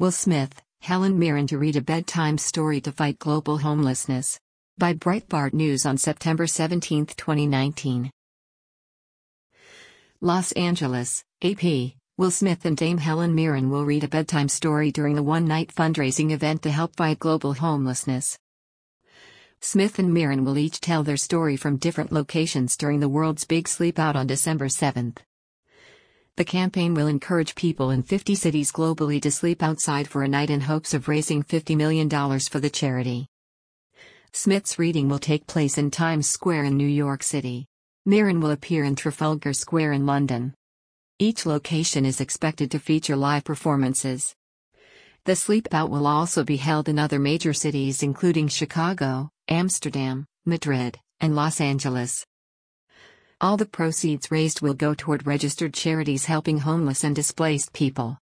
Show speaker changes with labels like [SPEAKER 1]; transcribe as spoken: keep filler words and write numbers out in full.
[SPEAKER 1] Will Smith, Helen Mirren to read a bedtime story to fight global homelessness. By Breitbart News on September seventeenth, twenty nineteen. Los Angeles, A P. Will Smith and Dame Helen Mirren will read a bedtime story during a one-night fundraising event to help fight global homelessness. Smith and Mirren will each tell their story from different locations during the world's Big Sleep Out on December seventh. The campaign will encourage people in fifty cities globally to sleep outside for a night in hopes of raising fifty million dollars for the charity. Smith's reading will take place in Times Square in New York City. Mirren will appear in Trafalgar Square in London. Each location is expected to feature live performances. The Sleep Out will also be held in other major cities including Chicago, Amsterdam, Madrid, and Los Angeles. All the proceeds raised will go toward registered charities helping homeless and displaced people.